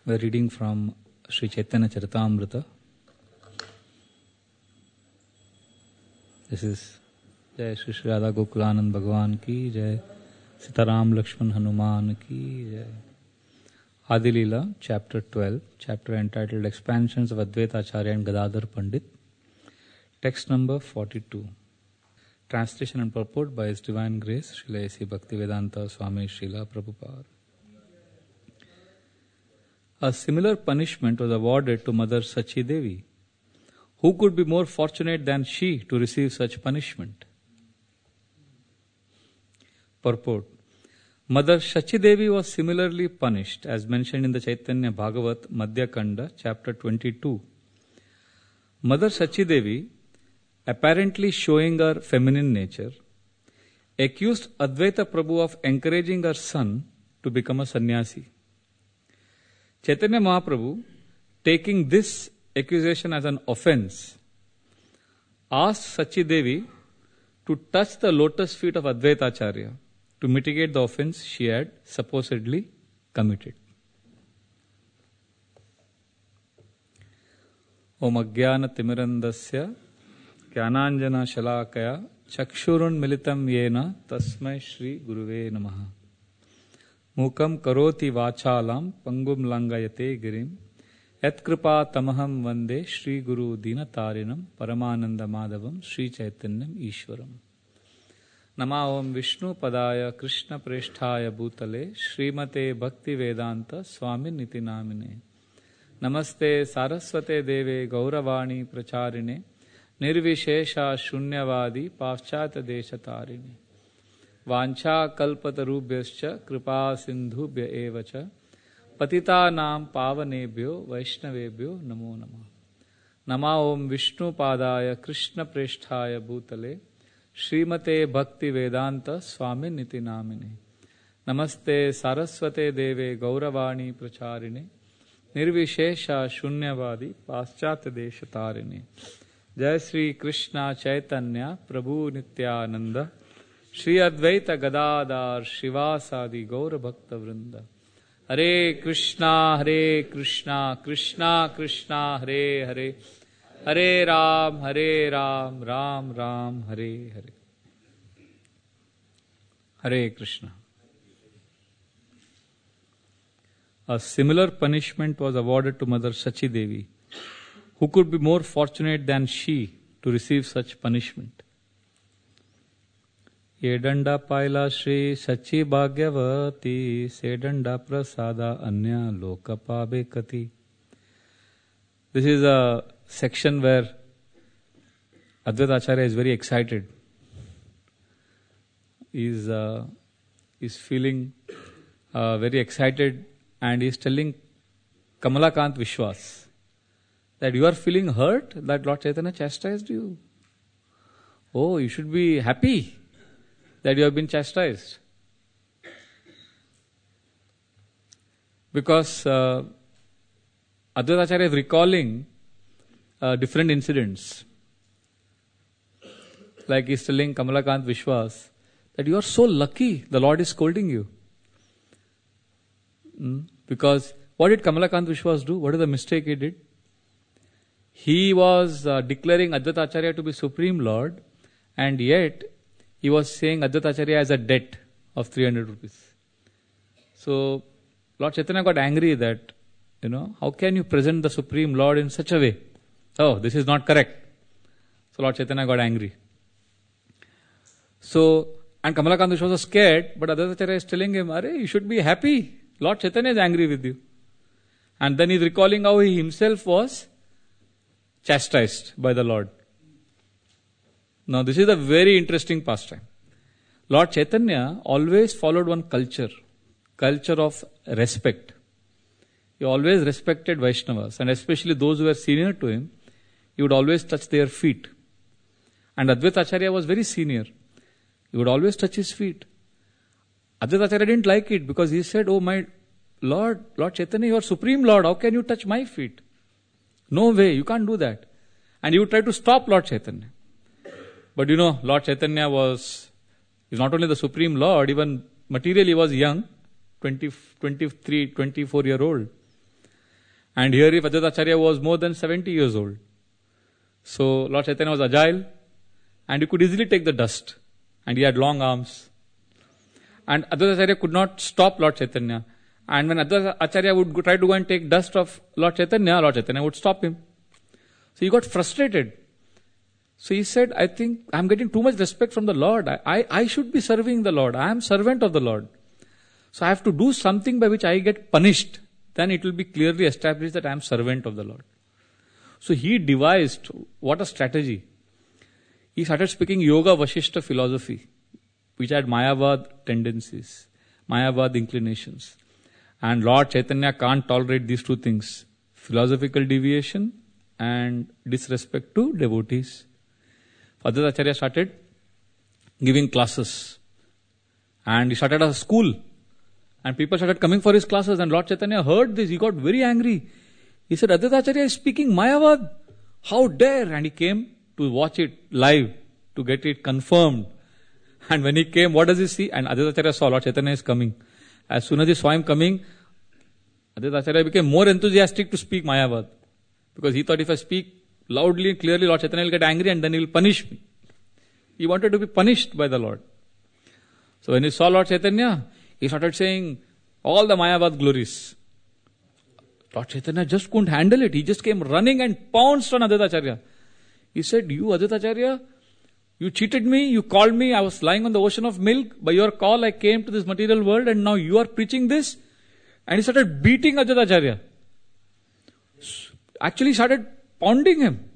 We're reading from Sri Chaitanya Charitamrita. This is Jai Shri Shri Radha Gokulanand Bhagavan ki Jai, Sitaram Lakshman Hanuman ki Jai. Adi Leela, chapter 12, chapter entitled Expansions of Advaita Acharya and Gadadhar Pandit. Text number 42. Translation and purport by His Divine Grace, Srila A.C. Bhaktivedanta Swami Srila Prabhupada. A similar punishment was awarded to Mother Sachi Devi. Who could be more fortunate than she to receive such punishment? Purport. Mother Sachi Devi was similarly punished, as mentioned in the Chaitanya Bhagavat Madhya Kanda, chapter 22. Mother Sachi Devi, apparently showing her feminine nature, accused Advaita Prabhu of encouraging her son to become a sannyasi. Chaitanya Mahaprabhu, taking this accusation as an offense, asked Sachi Devi to touch the lotus feet of Advaita Acharya to mitigate the offense she had supposedly committed. Om Ajnana Timirandasya Jnananjana Shalakaya Chakshurun Militam Yena Tasmai Shri Guruve Namaha. Mukam karoti vachalam pangum langayate girim yat kripa tamaham vande Shri Guru Dinatarinam Paramananda Madhavam Shri Chaitanyam Ishwaram. Nama Om Vishnu Padaya Krishna Presthaya Bhutale Srimate Bhakti Vedanta Swami Niti Namine. Namaste Saraswate Deve Gauravani Pracharine Nirvishesha Shunyavadi Paschata Deshatarine. Vancha kalpatarubhyascha kripa sindhubhya evacha patita nam pavanebhyo vaishnavebhyo namo namah. Nama Om Vishnu Padaya Krishna Presthaya Bhutale Srimate Bhakti Vedanta Swami Niti Namine. Namaste Saraswate Deve Gauravani Pracharine Nirvishesha Shunyavadi Paschata Deshatarine. Jai Sri Krishna Chaitanya Prabhu Nityananda Shri Advaita Gadadhar Shivasadi Gaura Bhakta Vrinda. Hare Krishna, Krishna Krishna, Hare Hare, Hare Ram, Ram Ram, Hare Hare. Hare Krishna. A similar punishment was awarded to Mother Sachi Devi. Who could be more fortunate than she to receive such punishment? Edanda Paila Shri Sachi Bhagyavati Sedanda Prasada Anya Lokapabe Kati. This is a section where Advaita Acharya is very excited. He is feeling very excited, and he is telling Kamalakant Vishwas that you are feeling hurt that Lord Chaitanya chastised you. Oh, you should be happy that you have been chastised. Because Advaita Acharya is recalling different incidents. Like he is telling Kamalakant Vishwas that you are so lucky the Lord is scolding you. Because what did Kamalakant Vishwas do? What is the mistake he did? He was declaring Advaita Acharya to be Supreme Lord, and yet he was saying Advaita Acharya has a debt of 300 rupees. So Lord Chaitanya got angry that, how can you present the Supreme Lord in such a way? Oh, this is not correct. So Lord Chaitanya got angry. So, and Kamalakant Vishwas was scared, but Advaita Acharya is telling him, Arey, you should be happy. Lord Chaitanya is angry with you. And then he is recalling how he himself was chastised by the Lord. Now this is a very interesting pastime. Lord Chaitanya always followed one culture of respect. He always respected Vaishnavas, and especially those who were senior to him, he would always touch their feet. And Advaita Acharya was very senior. He would always touch his feet. Advaita Acharya didn't like it because he said, oh my Lord Chaitanya, you are Supreme Lord, how can you touch my feet? No way, you can't do that. And he would try to stop Lord Chaitanya. But Lord Chaitanya is not only the Supreme Lord, even materially he was young, 23, 24-year-old. And here if Advaita Acharya was more than 70 years old. So Lord Chaitanya was agile and he could easily take the dust. And he had long arms. And Advaita Acharya could not stop Lord Chaitanya. And when Advaita Acharya would try to go and take dust of Lord Chaitanya would stop him. So he got frustrated. So he said, I think I'm getting too much respect from the Lord. I should be serving the Lord. I am servant of the Lord. So I have to do something by which I get punished. Then it will be clearly established that I am servant of the Lord. So he devised, what a strategy. He started speaking Yoga Vasishta philosophy, which had Mayavad tendencies, Mayavad inclinations. And Lord Chaitanya can't tolerate these two things, philosophical deviation and disrespect to devotees. Advaita Acharya started giving classes. And he started a school. And people started coming for his classes. And Lord Chaitanya heard this. He got very angry. He said, Advaita Acharya is speaking Mayavad. How dare? And he came to watch it live, to get it confirmed. And when he came, what does he see? And Advaita Acharya saw Lord Chaitanya is coming. As soon as he saw him coming, Advaita Acharya became more enthusiastic to speak Mayavad. Because he thought if I speak loudly and clearly, Lord Chaitanya will get angry and then he will punish me. He wanted to be punished by the Lord. So when he saw Lord Chaitanya, he started saying all the Mayavad glories. Lord Chaitanya just couldn't handle it. He just came running and pounced on Advaita Acharya. He said, you Advaita Acharya, you cheated me, you called me, I was lying on the ocean of milk. By your call I came to this material world and now you are preaching this. And he started beating Advaita Acharya. Actually started pounding him.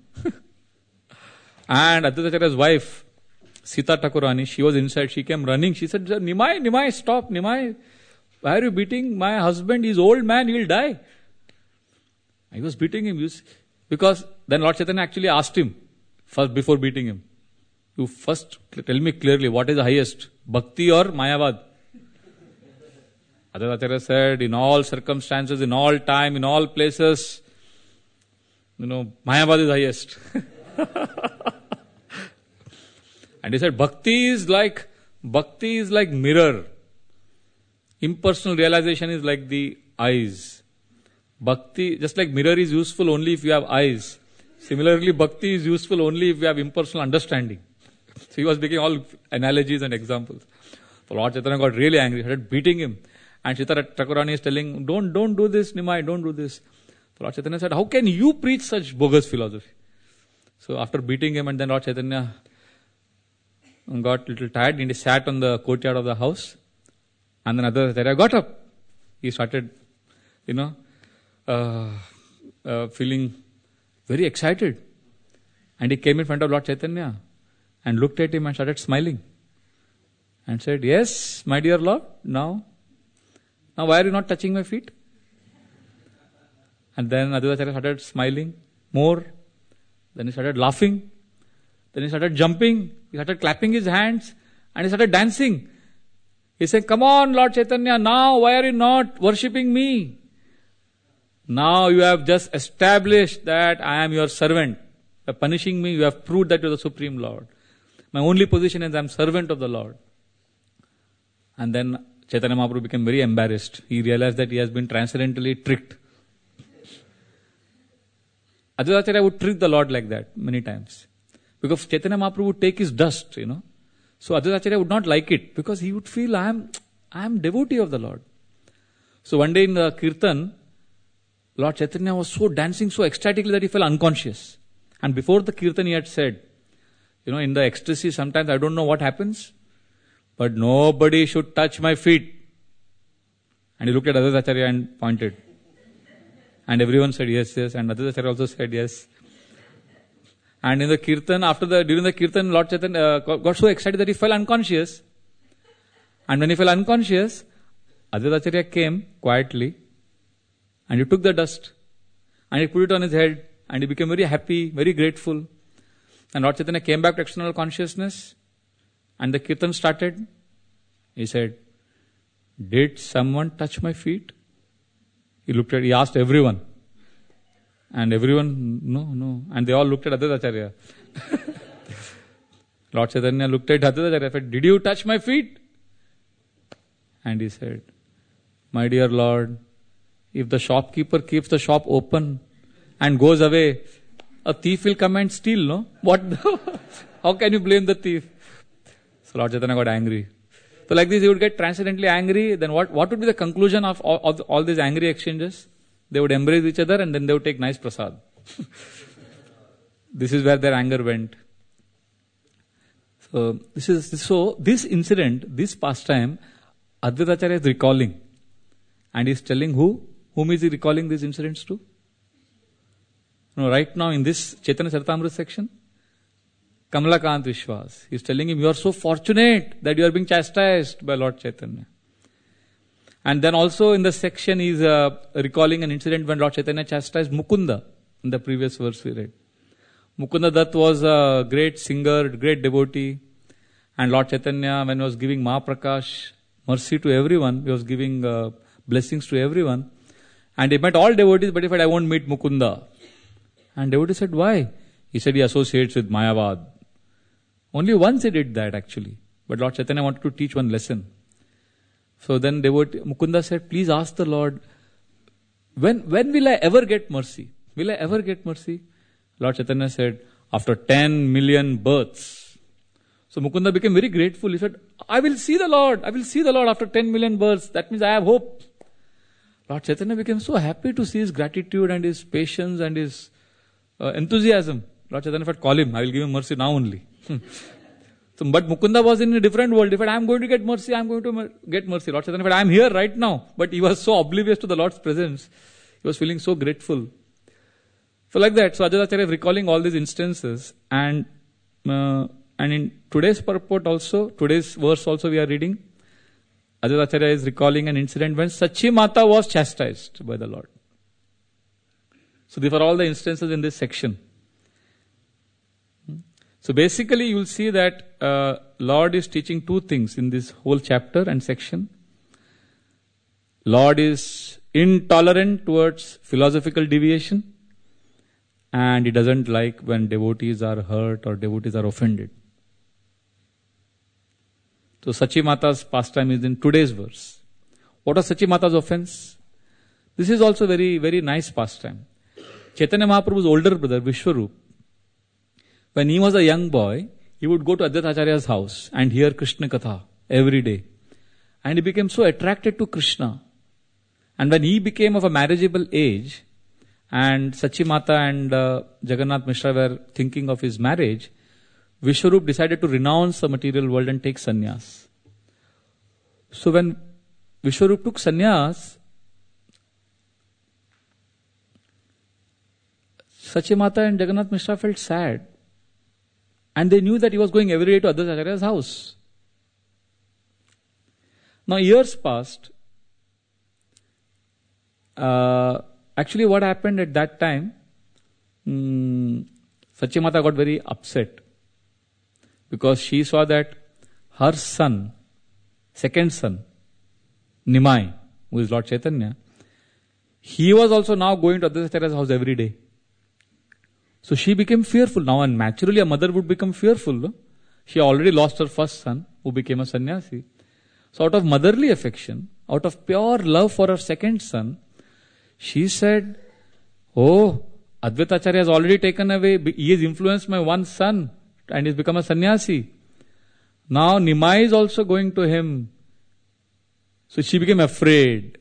And Advaita Acharya's wife, Sita Thakurani, she was inside, she came running. She said, Nimai, stop, Nimai. Why are you beating my husband? He's old man, he will die. I was beating him. Because then Lord Chaitanya actually asked him, first before beating him, you first tell me clearly what is the highest, Bhakti or Mayavad? Advaita Acharya said, in all circumstances, in all time, in all places, Mayavad is highest. And he said, Bhakti is like mirror. Impersonal realization is like the eyes. Bhakti, just like mirror is useful only if you have eyes. Similarly, Bhakti is useful only if you have impersonal understanding. So he was making all analogies and examples. So Lord Chaitanya got really angry, started beating him. And Sita Thakurani is telling, don't do this, Nimai, don't do this. So Lord Chaitanya said, how can you preach such bogus philosophy? So after beating him, and then Lord Chaitanya got a little tired and he sat on the courtyard of the house. And then Advaita Acharya got up. He started, feeling very excited. And he came in front of Lord Chaitanya and looked at him and started smiling. And said, yes, my dear Lord, now why are you not touching my feet? And then Advaita Acharya started smiling more. Then he started laughing. Then he started jumping. He started clapping his hands. And he started dancing. He said, come on Lord Chaitanya, now why are you not worshipping me? Now you have just established that I am your servant. By punishing me, you have proved that you are the Supreme Lord. My only position is I am servant of the Lord. And then Chaitanya Mahaprabhu became very embarrassed. He realized that he has been transcendentally tricked. Advaita Acharya would trick the Lord like that many times. Because Chaitanya Mahaprabhu would take his dust, So Advaita Acharya would not like it because he would feel, I am devotee of the Lord. So one day in the Kirtan, Lord Chaitanya was dancing so ecstatically that he fell unconscious. And before the Kirtan he had said, in the ecstasy sometimes I don't know what happens, but nobody should touch my feet. And he looked at Advaita Acharya and pointed. And everyone said yes, and Advaita Acharya also said yes. And in the Kirtan, during the Kirtan, Lord Chaitanya got so excited that he fell unconscious. And when he fell unconscious, Advaita Acharya came quietly and he took the dust and he put it on his head and he became very happy, very grateful. And Lord Chaitanya came back to external consciousness and the Kirtan started. He said, did someone touch my feet? He asked everyone. And everyone, no. And they all looked at Advaita Acharya. Lord Chaitanya looked at Advaita Acharya and said, did you touch my feet? And he said, my dear Lord, If the shopkeeper keeps the shop open and goes away, a thief will come and steal, no? How can you blame the thief? So Lord Chaitanya got angry. So like this, he would get transcendently angry. Then what would be the conclusion of all these angry exchanges? They would embrace each other and then they would take nice prasad. This is where their anger went. So this incident, this pastime, Advaita Acharya is recalling. And he is telling whom is he recalling these incidents to? Right now in this Chaitanya Charitamrita section, Kamalakant Vishwas. He is telling him, you are so fortunate that you are being chastised by Lord Chaitanya. And then also in the section he is recalling an incident when Lord Chaitanya chastised Mukunda. In the previous verse we read. Mukunda Dutt was a great singer, great devotee. And Lord Chaitanya, when he was giving Mahaprakash mercy to everyone, he was giving blessings to everyone. And he met all devotees, but he said, I won't meet Mukunda. And devotee said, why? He said he associates with Mayavad. Only once he did that actually. But Lord Chaitanya wanted to teach one lesson. So then Mukunda said, please ask the Lord, when will I ever get mercy? Will I ever get mercy? Lord Chaitanya said, after 10 million births. So Mukunda became very grateful. He said, I will see the Lord. I will see the Lord after 10 million births. That means I have hope. Lord Chaitanya became so happy to see his gratitude and his patience and his enthusiasm. Lord Chaitanya said, call him. I will give him mercy now only. But Mukunda was in a different world. He said, I am going to get mercy. I am going to get mercy. Lord Chaitanya said, I am here right now. But he was so oblivious to the Lord's presence. He was feeling so grateful. So like that, so Advaita Acharya is recalling all these instances, and in today's purport also, today's verse also we are reading, Advaita Acharya is recalling an incident when Sachi Mata was chastised by the Lord. So these are all the instances in this section. So basically you will see that Lord is teaching two things in this whole chapter and section. Lord is intolerant towards philosophical deviation. And he doesn't like when devotees are hurt or devotees are offended. So Sachi Mata's pastime is in today's verse. What was Sachi Mata's offense? This is also very, very nice pastime. Chaitanya Mahaprabhu's older brother, Vishwarup, when he was a young boy, he would go to Advaita Acharya's house and hear Krishna Katha every day. And he became so attracted to Krishna. And when he became of a marriageable age, and Sachi Mata and Jagannath Mishra were thinking of his marriage, Vishwarup decided to renounce the material world and take sannyas. So when Vishwarup took sannyas, Sachi Mata and Jagannath Mishra felt sad. And they knew that he was going every day to Advaita Acharya's house. Now years passed. Actually, what happened at that time, Sachi Mata got very upset because she saw that her son, second son, Nimai, who is Lord Chaitanya, he was also now going to Advaita Acharya's house every day. So she became fearful. Now, and naturally a mother would become fearful. No? She already lost her first son, who became a sannyasi. So out of motherly affection, out of pure love for her second son, she said, oh, Advaita Acharya has already taken away, he has influenced my one son and he has become a sannyasi. Now Nimai is also going to him. So she became afraid.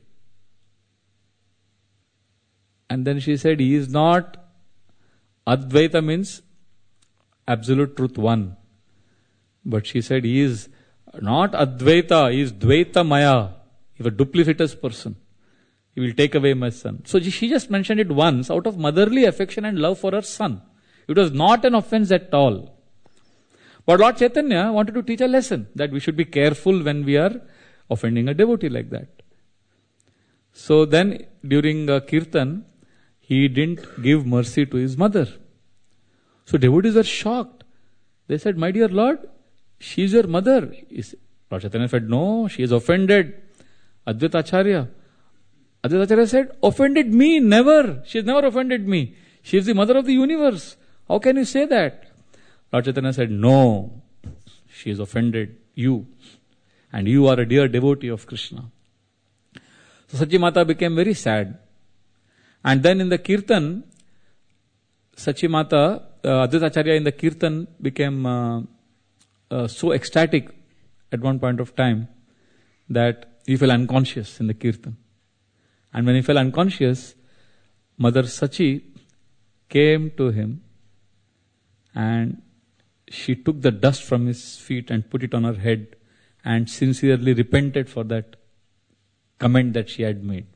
And then she said, he is not, Advaita means absolute truth one. But she said, he is not Advaita, he is Dvaita Maya. He is a duplicitous person. He will take away my son. So she just mentioned it once out of motherly affection and love for her son. It was not an offense at all. But Lord Chaitanya wanted to teach a lesson that we should be careful when we are offending a devotee like that. So then during Kirtan, he didn't give mercy to his mother. So devotees were shocked. They said, my dear Lord, she is your mother. Lord Chaitanya said, no, she is offended Advaita Acharya. Advaita Acharya said, offended me? Never. She has never offended me. She is the mother of the universe. How can you say that? Lord Chaitanya said, no. She has offended you. And you are a dear devotee of Krishna. So Sachi Mata became very sad. And then in the Kirtan, Sachi Mata, Advaita Acharya in the Kirtan became so ecstatic at one point of time that he fell unconscious in the Kirtan. And when he fell unconscious, Mother Sachi came to him and she took the dust from his feet and put it on her head and sincerely repented for that comment that she had made.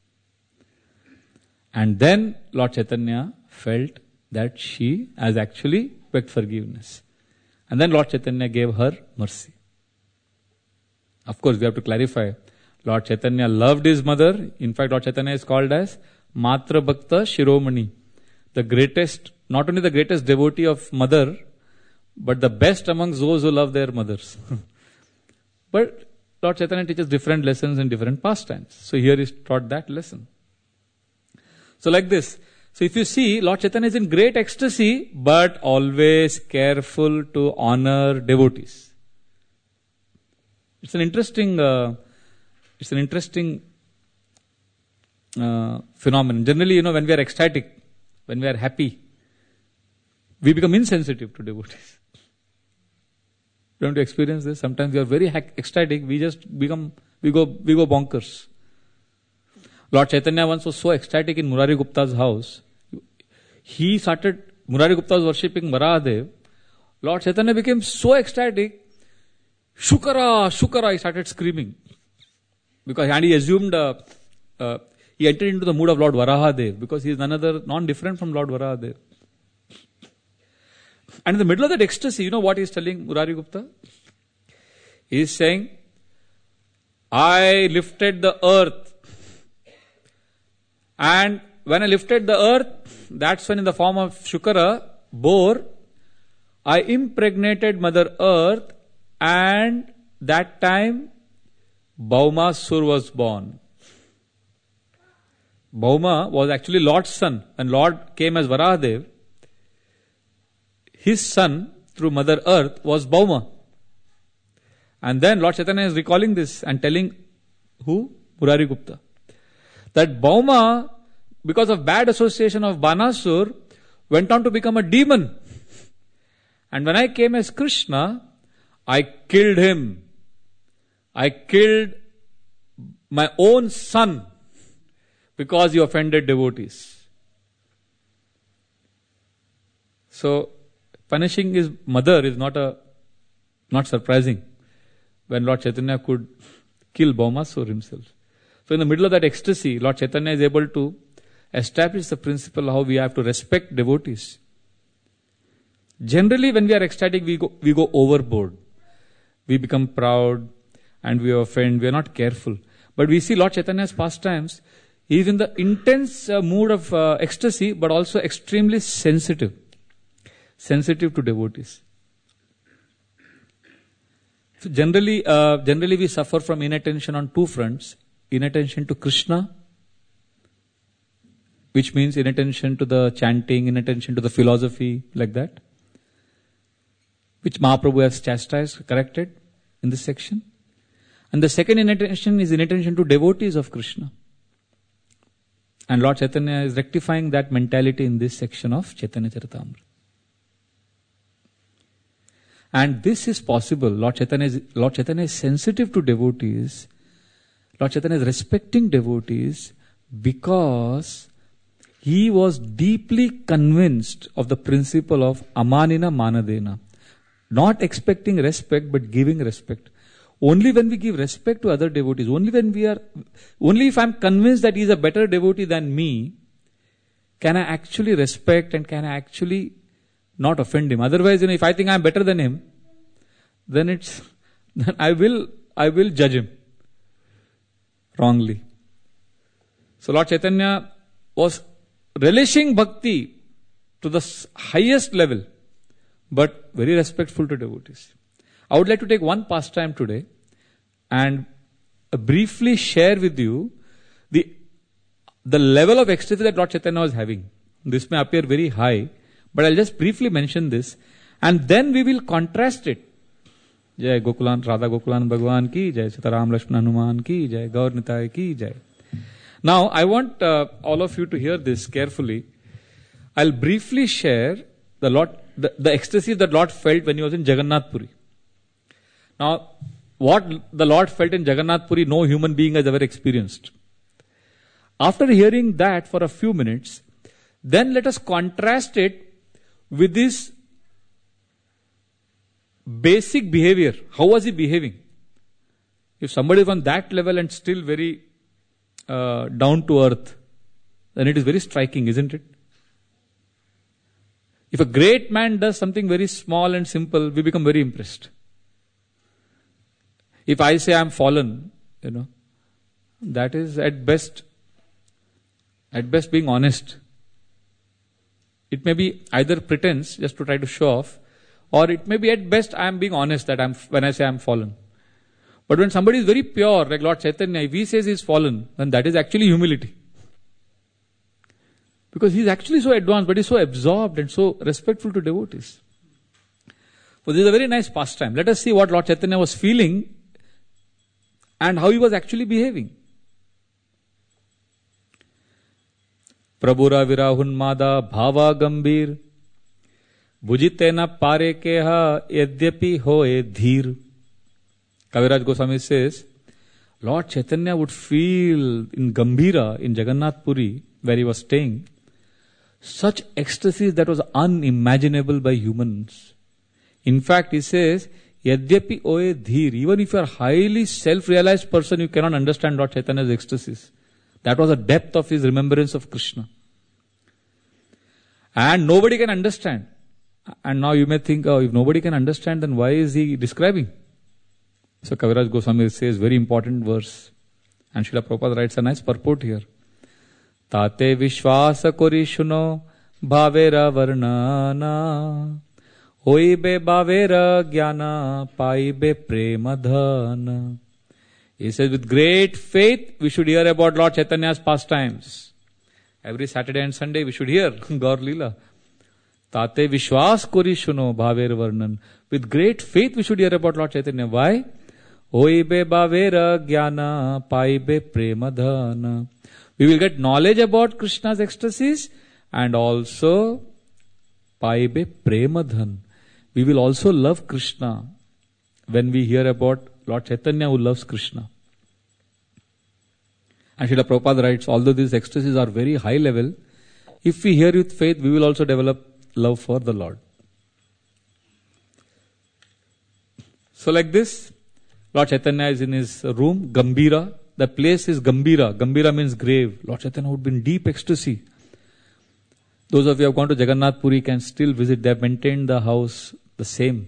And then Lord Chaitanya felt that she has actually begged forgiveness. And then Lord Chaitanya gave her mercy. Of course, we have to clarify. Lord Chaitanya loved his mother. In fact, Lord Chaitanya is called as Matra Bhakta Shiromani. The greatest, not only the greatest devotee of mother, but the best amongst those who love their mothers. But Lord Chaitanya teaches different lessons in different pastimes. So here is taught that lesson. So like this. So if you see, Lord Chaitanya is in great ecstasy, but always careful to honor devotees. It's an interesting phenomenon. Generally, when we are ecstatic, when we are happy, we become insensitive to devotees. You want to experience this? Sometimes we are very ecstatic, we go bonkers. Lord Chaitanya once was so ecstatic in Murari Gupta's house. Murari Gupta was worshipping Varahadev. Lord Chaitanya became so ecstatic, Shukara, Shukara, he started screaming. And he assumed, he entered into the mood of Lord Varahadev, because he is none different from Lord Varahadev. And in the middle of that ecstasy, you know what he is telling Murari Gupta? He is saying, I lifted the earth. And when I lifted the earth, that's when in the form of Shukara, boar, I impregnated Mother Earth, and that time Bhaumasur was born. Bhauma was actually Lord's son. When Lord came as Varahadev, his son through Mother Earth was Bhauma. And then Lord Chaitanya is recalling this and telling who? Murari Gupta. That Bhauma, because of bad association of Banasur, went on to become a demon. And when I came as Krishna, I killed him. I killed my own son because he offended devotees. So, punishing his mother is not surprising when Lord Chaitanya could kill Bhaumasur himself. So in the middle of that ecstasy, Lord Chaitanya is able to establish the principle how we have to respect devotees. Generally, when we are ecstatic, we go overboard. We become proud and we offend. We are not careful. But we see Lord Chaitanya's pastimes. He is in the intense mood of ecstasy, but also extremely sensitive to devotees. So generally we suffer from inattention on two fronts. Inattention to Krishna, which means inattention to the chanting, inattention to the philosophy, like that, which Mahaprabhu has chastised, corrected in this section. And the second inattention is inattention to devotees of Krishna. And Lord Chaitanya is rectifying that mentality in this section of Chaitanya Charitamrita. And this is possible. Lord Chaitanya is sensitive to devotees. Lord Chaitanya is respecting devotees because he was deeply convinced of the principle of amanina manadena. Not expecting respect, but giving respect. Only when we give respect to other devotees, only if I am convinced that he is a better devotee than me, can I actually respect and can I actually not offend him. Otherwise, if I think I am better than him, then I will judge him wrongly. So Lord Chaitanya was relishing bhakti to the highest level, but very respectful to devotees. I would like to take one pastime today and briefly share with you the level of ecstasy that Lord Chaitanya was having. This may appear very high, but I'll just briefly mention this, and then we will contrast it. Jai Gokulan, Radha Gokulan Bhagwan ki, Jai Sitaram Lakshman Hanuman ki, Jai Gaur Nitai ki, Jai. Now, I want all of you to hear this carefully. I'll briefly share the ecstasy that Lord felt when he was in Jagannath Puri. Now, what the Lord felt in Jagannath Puri, no human being has ever experienced. After hearing that for a few minutes, then let us contrast it with this basic behavior. How was he behaving? If somebody is on that level and still very down to earth, then it is very striking, isn't it? If a great man does something very small and simple, we become very impressed. If I say I am fallen, that is at best being honest. It may be either pretense, just to try to show off, or it may be at best I am being honest when I say I am fallen. But when somebody is very pure, like Lord Chaitanya, if he says he is fallen, then that is actually humility. Because he is actually so advanced, but he is so absorbed and so respectful to devotees. So this is a very nice pastime. Let us see what Lord Chaitanya was feeling and how he was actually behaving. Prabhura virahunmada bhava gambir bhujitena pare keha yadyapi hoe dhir. Kaviraj Goswami says, Lord Chaitanya would feel in Gambhira, in Jagannath Puri, where he was staying, such ecstasy that was unimaginable by humans. In fact, he says, Yadyapi oe dhir. Even if you are a highly self-realized person, you cannot understand Lord Chaitanya's ecstasies. That was the depth of his remembrance of Krishna. And nobody can understand. And now you may think, if nobody can understand, then why is he describing? So Kaviraj Goswami says, very important verse. And Srila Prabhupada writes a nice purport here. Tate vishwasa kori shuno bhavera varnana hoibe bhavera jnana paibe premadhana. He says, with great faith, we should hear about Lord Chaitanya's pastimes. Every Saturday and Sunday, we should hear Gaur Leela. Tate vishwas kori shuno bhaver varnan. With great faith, we should hear about Lord Chaitanya. Why? Hoibe bhavera jnana paibe premadhana. We will get knowledge about Krishna's ecstasies and also paibe premadhan. We will also love Krishna when we hear about Lord Chaitanya who loves Krishna. And Srila Prabhupada writes, although these ecstasies are very high level, if we hear with faith, we will also develop love for the Lord. So like this, Lord Chaitanya is in his room, Gambhira. The place is Gambhira. Gambhira means grave. Lord Chaitanya would be in deep ecstasy. Those of you who have gone to Jagannath Puri can still visit. They have maintained the house the same.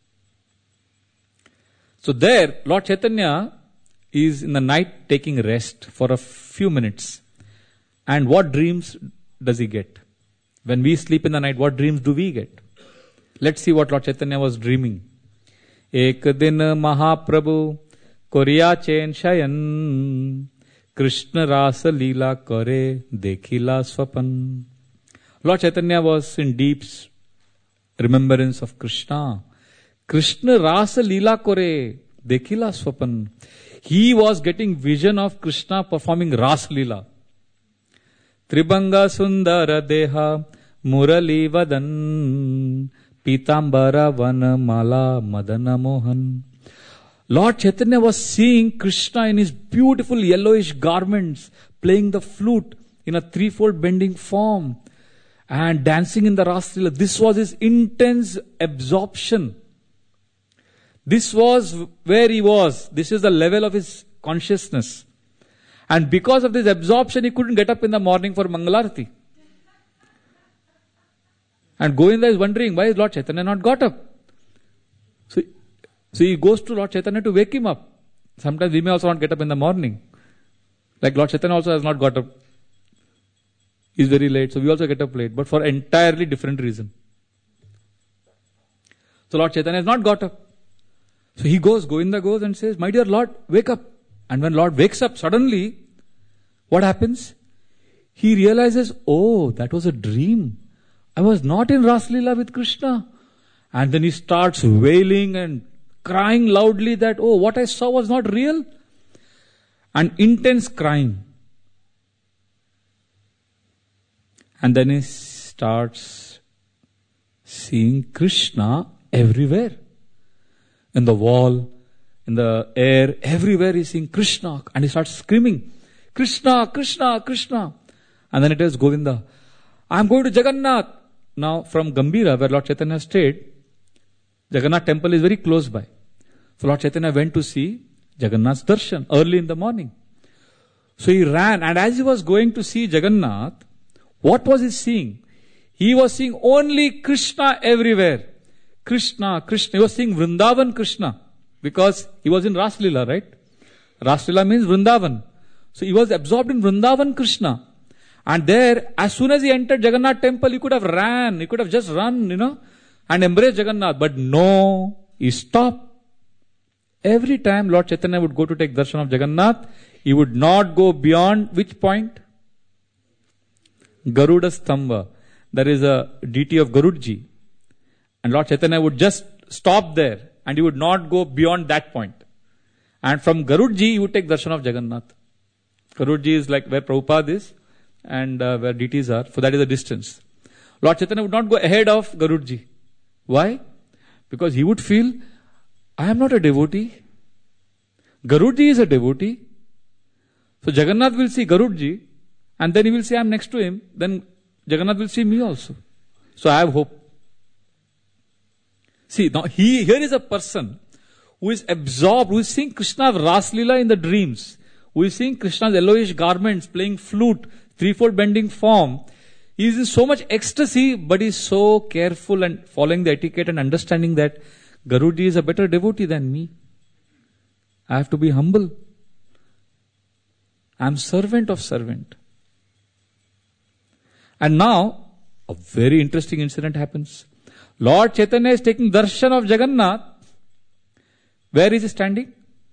So there, Lord Chaitanya is in the night taking rest for a few minutes. And what dreams does he get? When we sleep in the night, what dreams do we get? Let's see what Lord Chaitanya was dreaming. Ek din Mahaprabhu Koriya chen shayan Krishna rasa leela kare dekhila swapan. Lord Chaitanya was in deep remembrance of Krishna. Krishna rasa leela kare dekhila swapan. He was getting vision of Krishna performing Ras Leela. Tribanga Sundara Deha Murali Vadan Pitambara Vana Mala Madana Mohan. Lord Chaitanya was seeing Krishna in his beautiful yellowish garments, playing the flute in a threefold bending form and dancing in the Ras Leela. This was his intense absorption. This was where he was. This is the level of his consciousness. And because of this absorption, he couldn't get up in the morning for Mangalarti. And Govinda is wondering, why is Lord Chaitanya not got up? So he goes to Lord Chaitanya to wake him up. Sometimes we may also not get up in the morning. Like Lord Chaitanya also has not got up. He's very late, so we also get up late, but for entirely different reason. So Lord Chaitanya has not got up. So Govinda goes and says, my dear Lord, wake up. And when Lord wakes up, suddenly, what happens? He realizes, oh, that was a dream. I was not in Ras Leela with Krishna. And then he starts wailing and crying loudly that, oh, what I saw was not real. And intense crying. And then he starts seeing Krishna everywhere. In the wall, in the air, everywhere he's seeing Krishna. And he starts screaming, Krishna, Krishna, Krishna. And then it is Govinda. I'm going to Jagannath. Now from Gambhira, where Lord Chaitanya stayed, Jagannath temple is very close by. So Lord Chaitanya went to see Jagannath's darshan early in the morning. So he ran, and as he was going to see Jagannath, what was he seeing? He was seeing only Krishna everywhere. Krishna, Krishna. He was seeing Vrindavan Krishna, because he was in Ras Leela, right? Ras Leela means Vrindavan. So he was absorbed in Vrindavan Krishna. And there, as soon as he entered Jagannath temple, he could have ran. He could have just run, and embraced Jagannath. But no, he stopped. Every time Lord Chaitanya would go to take darshan of Jagannath, he would not go beyond which point? Garuda Stamba. There is a deity of Garudji. And Lord Chaitanya would just stop there, and he would not go beyond that point. And from Garudji, he would take darshan of Jagannath. Garudji is like where Prabhupada is, and where deities are. So that is the distance. Lord Chaitanya would not go ahead of Garudji. Why? Because he would feel, I am not a devotee. Garudji is a devotee. So Jagannath will see Garudji, and then he will say, I am next to him. Then Jagannath will see me also. So I have hope. See, now here is a person who is absorbed, who is seeing Krishna Ras Leela in the dreams, who is seeing Krishna's yellowish garments, playing flute, threefold bending form. He is in so much ecstasy, but he is so careful and following the etiquette and understanding that Garudji is a better devotee than me. I have to be humble. I am servant of servant. And now, a very interesting incident happens. Lord Chaitanya is taking darshan of Jagannath. Where is he standing?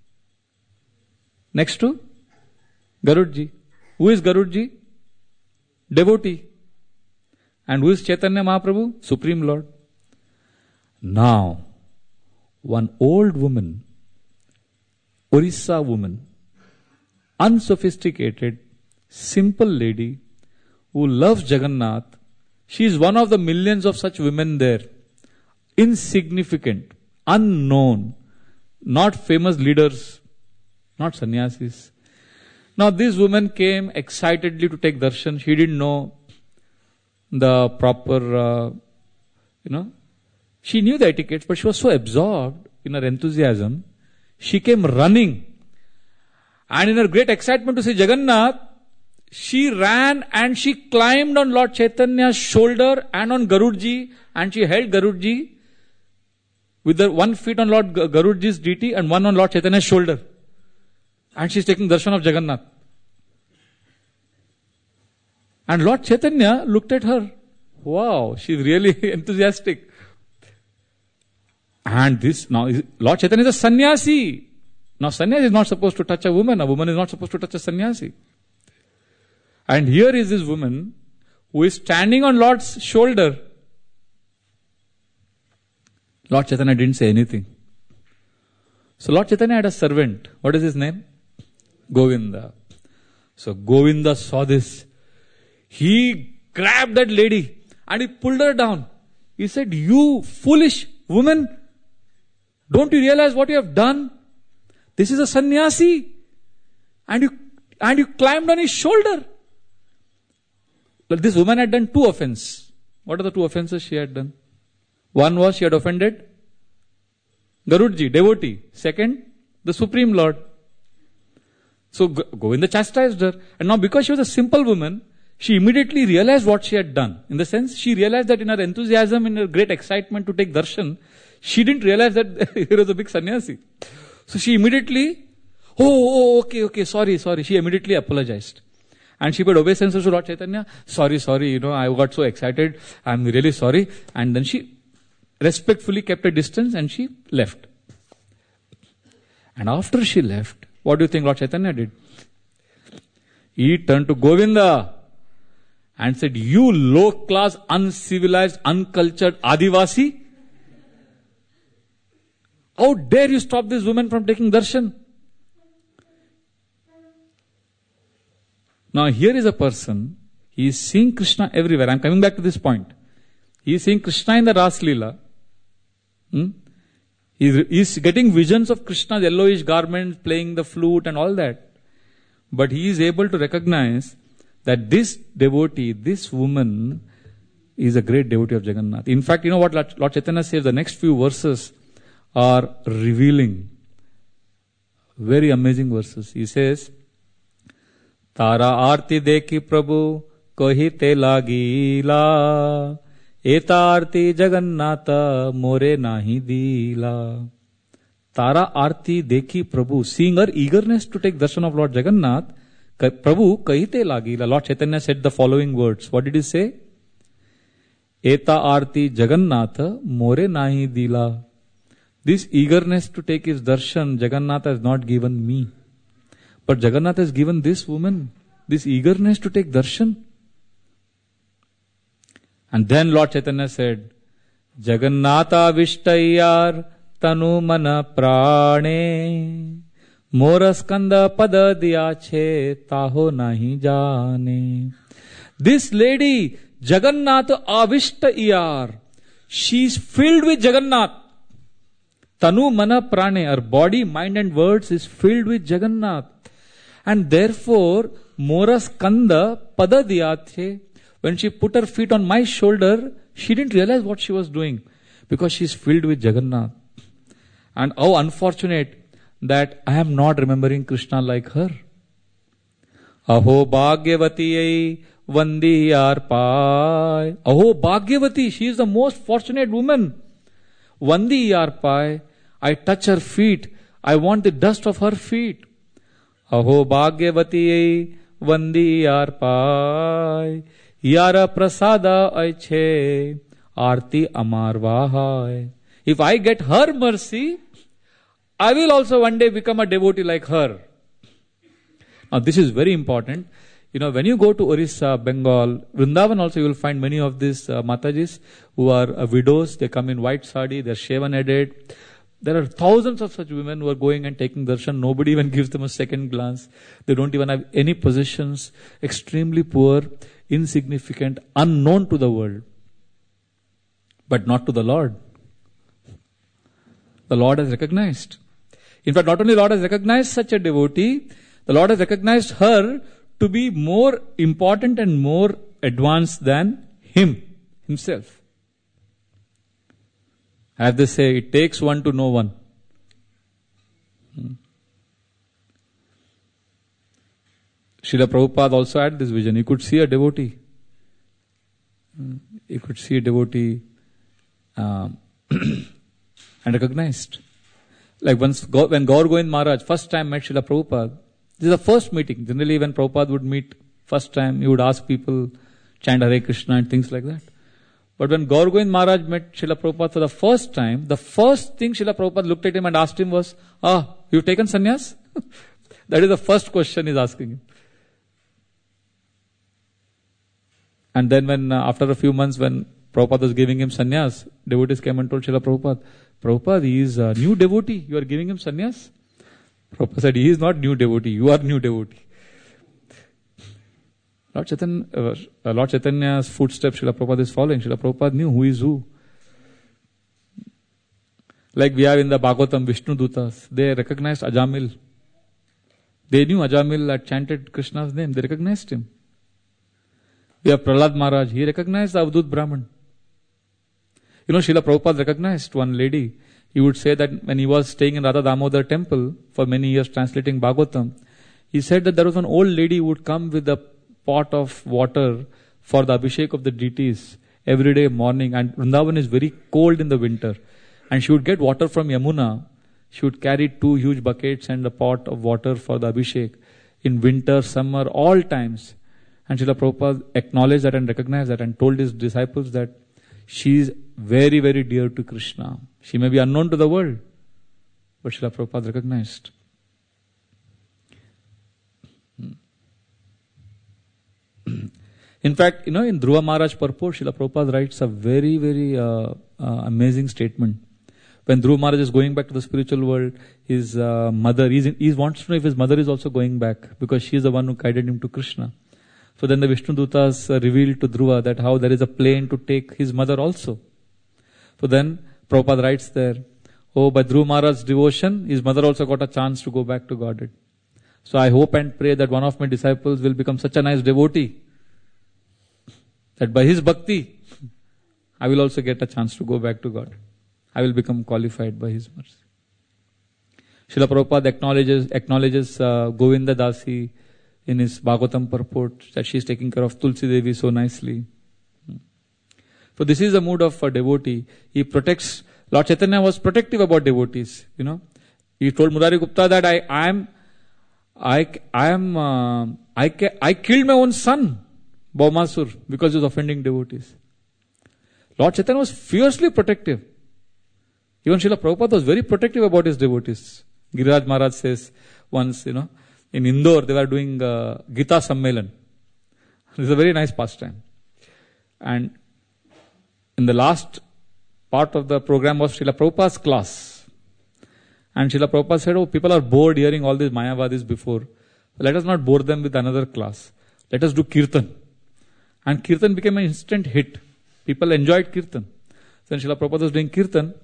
Next to Garudji. Who is Garudji? Devotee. And who is Chaitanya Mahaprabhu? Supreme Lord. Now, one old woman, Orissa woman, unsophisticated, simple lady who loves Jagannath, she is one of the millions of such women there. Insignificant, unknown, not famous leaders, not sannyasis. Now this woman came excitedly to take darshan. She didn't know the proper, she knew the etiquette, but she was so absorbed in her enthusiasm. She came running. And in her great excitement to see Jagannath, she ran and she climbed on Lord Chaitanya's shoulder and on Garudji, and she held Garudji with her 1 foot on Lord Garudji's deity and one on Lord Chaitanya's shoulder. And she's taking darshan of Jagannath. And Lord Chaitanya looked at her. Wow, she's really enthusiastic. And this, now, Lord Chaitanya is a sannyasi. Now, sannyasi is not supposed to touch a woman is not supposed to touch a sannyasi. And here is this woman who is standing on Lord's shoulder. Lord Chaitanya didn't say anything. So Lord Chaitanya had a servant. What is his name? Govinda. So Govinda saw this. He grabbed that lady and he pulled her down. He said, you foolish woman, don't you realize what you have done? This is a sannyasi. And you climbed on his shoulder. But this woman had done 2 offenses. What are the 2 offenses she had done? One was she had offended Garudji, devotee. Second, the Supreme Lord. So Govinda chastised her. And now because she was a simple woman, she immediately realized what she had done. In the sense, she realized that in her enthusiasm, in her great excitement to take darshan, she didn't realize that here was a big sannyasi. So she immediately, okay, sorry. She immediately apologized. And she paid obeisance to Lord Chaitanya. Sorry, I got so excited. I'm really sorry. And then she respectfully kept a distance and she left. And after she left, what do you think Lord Chaitanya did? He turned to Govinda and said, you low-class, uncivilized, uncultured Adivasi, how dare you stop this woman from taking darshan? Now here is a person He is seeing Krishna everywhere. I am coming back to this point. He is seeing Krishna in the Ras Leela. He is getting visions of Krishna's yellowish garments, playing the flute and all that. But he is able to recognize that this devotee, this woman, is a great devotee of Jagannath. In fact, you know what Lord Chaitanya says? The next few verses are revealing. Very amazing verses. He says, Tara arti dekhi Prabhu kahite lagila, eta arti Jagannatha more nahi dila. Tara arti dekhi Prabhu, seeing her eagerness to take darshan of Lord Jagannath, Prabhu kahite lagila. Lord Chaitanya said the following words. What did he say? Eta arti Jagannatha more nahi dila. This eagerness to take his darshan, Jagannatha has not given me. But Jagannath has given this woman this eagerness to take darshan. And then Lord Chaitanya said, Jagannatha vishtayar tanu mana prane, moraskanda pada diyache taho nahi jane. This lady, Jagannatha avishtayar, she is filled with Jagannath. Tanu mana prane, her body, mind and words is filled with Jagannath. And therefore, Mora Skanda Pada Diyathe, when she put her feet on my shoulder, she didn't realize what she was doing. Because she is filled with Jagannath. And how unfortunate that I am not remembering Krishna like her. Aho Bhagyavati Vandi Arpai. Aho Bhagyavati, she is the most fortunate woman. Vandi Arpai. I touch her feet. I want the dust of her feet. Aho Bhagyavati Vandi Arpai. Yara Prasada Aiche Arti Amar Vahai. If I get her mercy, I will also one day become a devotee like her. Now this is very important. You know, when you go to Orissa, Bengal, Vrindavan also you will find many of these Matajis who are widows. They come in white sari, they are shaven headed. There are thousands of such women who are going and taking darshan. Nobody even gives them a second glance. They don't even have any possessions. Extremely poor, insignificant, unknown to the world. But not to the Lord. The Lord has recognized. In fact, not only the Lord has recognized such a devotee, the Lord has recognized her to be more important and more advanced than himself. As they say, it takes one to know one. Srila Prabhupada also had this vision. He could see a devotee. He could see a devotee and recognized. Like when Gaur Govind Maharaj first time met Srila Prabhupada, this is the first meeting. Generally when Prabhupada would meet first time, he would ask people, chant Hare Krishna and things like that. But when Gaur Govind Maharaj met Srila Prabhupada for the first time, the first thing Srila Prabhupada looked at him and asked him was, you've taken sannyas? That is the first question he's asking him. And then when, after a few months, when Prabhupada was giving him sannyas, devotees came and told Srila Prabhupada, he is a new devotee, you are giving him sannyas? Prabhupada said, he is not new devotee, you are new devotee. Lord Chaitanya's footsteps, Srila Prabhupada is following. Srila Prabhupada knew who is who. Like we have in the Bhagavatam, Vishnu Dutas, they recognized Ajamil. They knew Ajamil had chanted Krishna's name, they recognized him. We have Prahlad Maharaj, he recognized the Avadut Brahman. You know, Srila Prabhupada recognized one lady. He would say that when he was staying in Radha Damodar temple for many years translating Bhagavatam, he said that there was an old lady who would come with a pot of water for the Abhishek of the deities every day morning, and Vrindavan is very cold in the winter, and she would get water from Yamuna. She would carry 2 huge buckets and a pot of water for the Abhishek in winter, summer, all times. And Srila Prabhupada acknowledged that and recognized that and told his disciples that she is very, very dear to Krishna. She may be unknown to the world, but Srila Prabhupada recognized. In fact, you know, in Dhruva Maharaj purport, Srila Prabhupada writes a very, very amazing statement. When Dhruva Maharaj is going back to the spiritual world, his mother, he wants to know if his mother is also going back, because she is the one who guided him to Krishna. So then the Vishnu Dutas revealed to Dhruva that how there is a plane to take his mother also. So then Prabhupada writes there, oh, by Dhruva Maharaj's devotion, his mother also got a chance to go back to Godhead. So I hope and pray that one of my disciples will become such a nice devotee that by his bhakti, I will also get a chance to go back to God. I will become qualified by his mercy. Srila Prabhupada acknowledges Govinda Dasi in his Bhagavatam purport that she is taking care of Tulsi Devi so nicely. So this is the mood of a devotee. He protects. Lord Chaitanya was protective about devotees. He told Murari Gupta that I killed my own son, Baumasur, because he was offending devotees. Lord Chaitanya was fiercely protective. Even Srila Prabhupada was very protective about his devotees. Giriraj Maharaj says once, in Indore, they were doing Gita Sammelan. This is a very nice pastime. And in the last part of the program was Srila Prabhupada's class. And Srila Prabhupada said, oh, people are bored hearing all these Mayavadis before. Let us not bore them with another class. Let us do Kirtan. And Kirtan became an instant hit. People enjoyed Kirtan. Then Srila Prabhupada was doing Kirtan.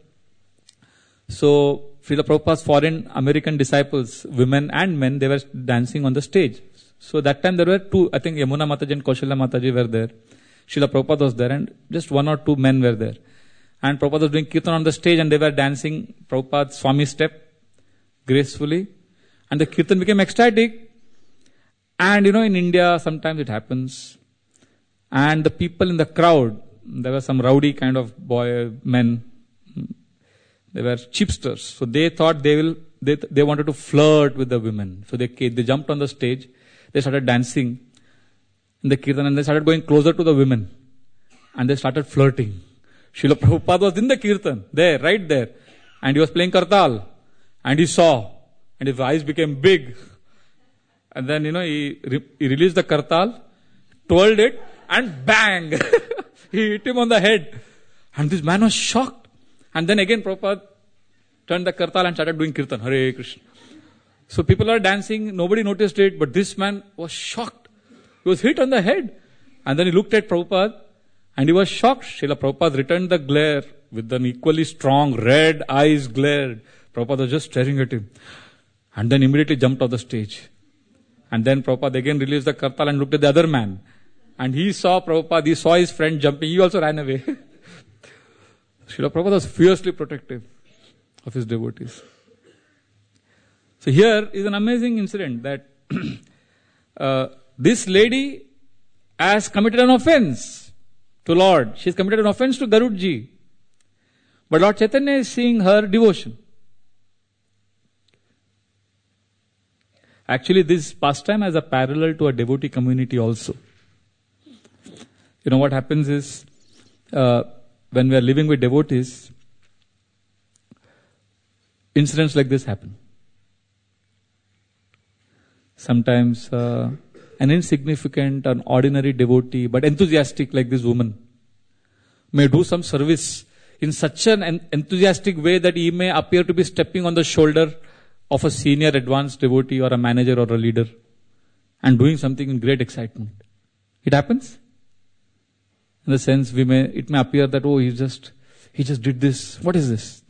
So Srila Prabhupada's foreign American disciples, women and men, they were dancing on the stage. So that time there were two, I think Yamuna Mataji and Kaushalya Mataji were there. Srila Prabhupada was there and just one or two men were there. And Prabhupada was doing Kirtan on the stage and they were dancing Prabhupada's Swami step gracefully. And the Kirtan became ecstatic. And in India sometimes it happens. And the people in the crowd, there were some rowdy kind of men. They were chipsters. So they thought they wanted to flirt with the women. So they jumped on the stage. They started dancing in the Kirtan and they started going closer to the women. And they started flirting. Srila Prabhupada was in the Kirtan, there, right there. And he was playing Kartal. And he saw. And his eyes became big. And then, he released the Kartal, twirled it, and bang! He hit him on the head. And this man was shocked. And then again Prabhupada turned the Kartal and started doing Kirtan. Hare Krishna. So people are dancing, nobody noticed it, but this man was shocked. He was hit on the head. And then he looked at Prabhupada and he was shocked. Srila Prabhupada returned the glare with an equally strong red eyes glared. Prabhupada was just staring at him. And then immediately jumped off the stage. And then Prabhupada again released the Kartal and looked at the other man. And he saw Prabhupada, he saw his friend jumping, he also ran away. Srila Prabhupada was fiercely protective of his devotees. So here is an amazing incident that this lady has committed an offense to Lord. She has committed an offense to Garudji. But Lord Chaitanya is seeing her devotion. Actually, this pastime has a parallel to a devotee community also. What happens is, when we are living with devotees, incidents like this happen. Sometimes an insignificant, an ordinary devotee, but enthusiastic like this woman, may do some service in such an enthusiastic way that he may appear to be stepping on the shoulder of a senior advanced devotee or a manager or a leader and doing something in great excitement. It happens. In the sense, it may appear that, he just did this. What is this?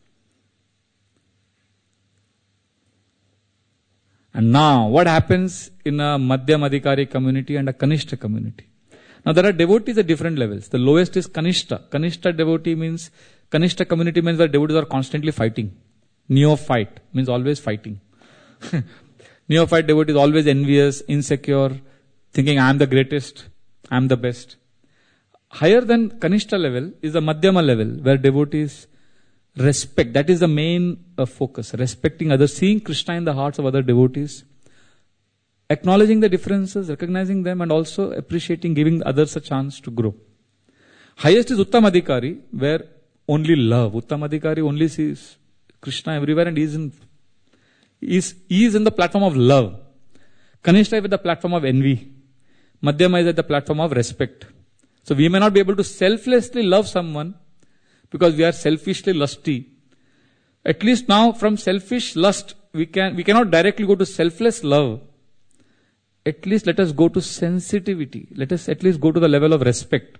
And now, what happens in a Madhyam Adhikari community and a Kanishta community? Now, there are devotees at different levels. The lowest is Kanishta. Kanishta community means that devotees are constantly fighting. Neophyte means always fighting. Neophyte devotee is always envious, insecure, thinking I am the greatest, I am the best. Higher than Kanishta level is the Madhyama level, where devotees respect. That is the main focus. Respecting others, seeing Krishna in the hearts of other devotees, acknowledging the differences, recognizing them, and also appreciating, giving others a chance to grow. Highest is Uttamadhikari, where only love. Uttamadhikari only sees Krishna everywhere and he is in the platform of love. Kanishta is at the platform of envy. Madhyama is at the platform of respect. So we may not be able to selflessly love someone because we are selfishly lusty. At least now from selfish lust, we cannot directly go to selfless love. at least let us go to sensitivity. Let us at least go to the level of respect.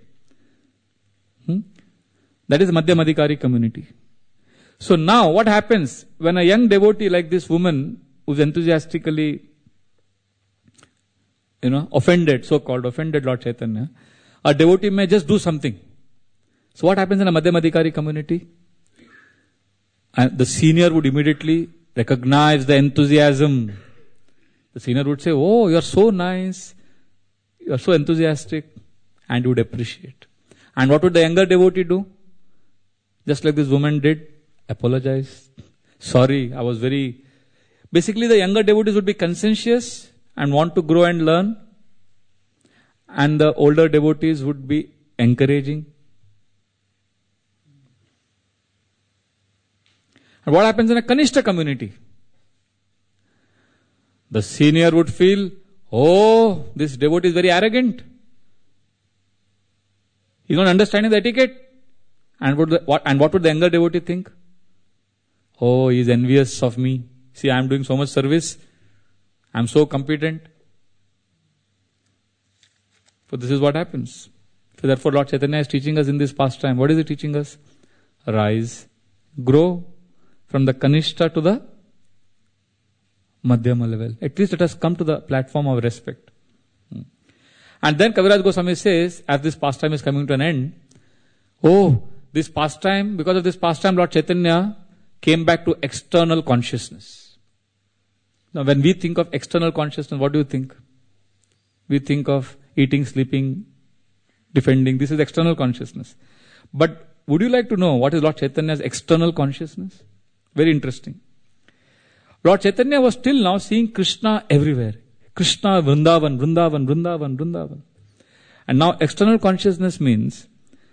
That is Madhyamadhikari community. So now what happens when a young devotee like this woman who's enthusiastically offended Lord Chaitanya, a devotee may just do something. So what happens in a Madhyamadhikari community? And the senior would immediately recognize the enthusiasm. The senior would say, "Oh, you are so nice, you are so enthusiastic," and would appreciate. And what would the younger devotee do? Just like this woman did, apologize. Sorry, I was very... Basically, the younger devotees would be conscientious and want to grow and learn. And the older devotees would be encouraging. And what happens in a Kanishta community? The senior would feel, "Oh, this devotee is very arrogant. He's not understanding the etiquette." And what would the younger devotee think? "Oh, he's envious of me. See, I'm doing so much service. I'm so competent." So this is what happens. So therefore Lord Chaitanya is teaching us in this pastime. What is he teaching us? Rise, grow from the Kanishta to the Madhyama level. At least let us come to the platform of respect. And then Kaviraj Goswami says, as this pastime is coming to an end, this pastime, because of this pastime, Lord Chaitanya came back to external consciousness. Now when we think of external consciousness, what do you think? We think of eating, sleeping, defending. This is external consciousness. But would you like to know what is Lord Chaitanya's external consciousness? Very interesting. Lord Chaitanya was still now seeing Krishna everywhere. Krishna, Vrindavan, Vrindavan, Vrindavan, Vrindavan. And now external consciousness means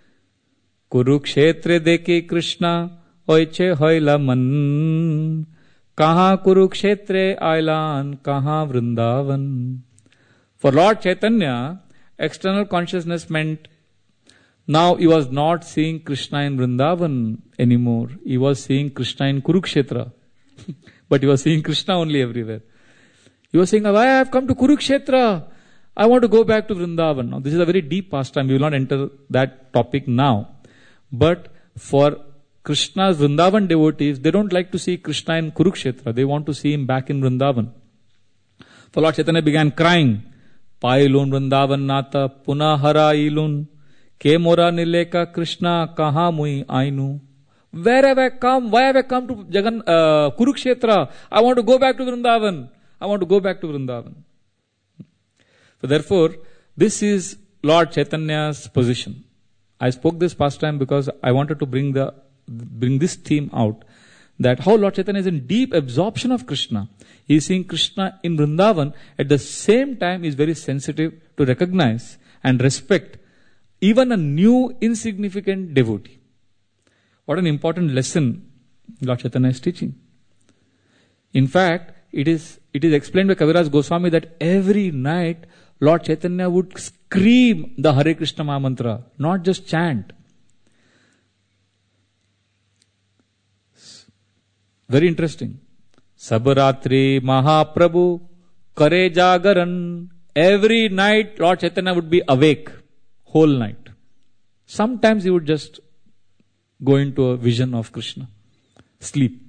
Kurukshetre deke Krishna oiche hoila man. Kaha Kurukshetre ailan, kaha Vrindavan. For Lord Chaitanya, external consciousness meant now he was not seeing Krishna in Vrindavan anymore. He was seeing Krishna in Kurukshetra. But he was seeing Krishna only everywhere. He was saying, "Why I have come to Kurukshetra? I want to go back to Vrindavan." Now this is a very deep pastime. We will not enter that topic now. But for Krishna's Vrindavan devotees, they don't like to see Krishna in Kurukshetra. They want to see him back in Vrindavan. For Lord Chaitanya began crying, "Pailun Vrindavan nata punahara ilun, ke mora nileka Krishna kaha mui ainu." Where have I come? Why have I come to Kurukshetra? I want to go back to Vrindavan. I want to go back to Vrindavan. So therefore, this is Lord Chaitanya's position. I spoke this past time because I wanted to bring this theme out. That how Lord Chaitanya is in deep absorption of Krishna. He is seeing Krishna in Vrindavan. At the same time, he is very sensitive to recognize and respect even a new insignificant devotee. What an important lesson Lord Chaitanya is teaching. In fact, it is explained by Kaviraj Goswami that every night Lord Chaitanya would scream the Hare Krishna Maha Mantra, not just chant. Very interesting. Sabratri Mahaprabhu Kare Jagaran. Every night Lord Chaitanya would be awake, whole night. Sometimes he would just go into a vision of Krishna. Sleep.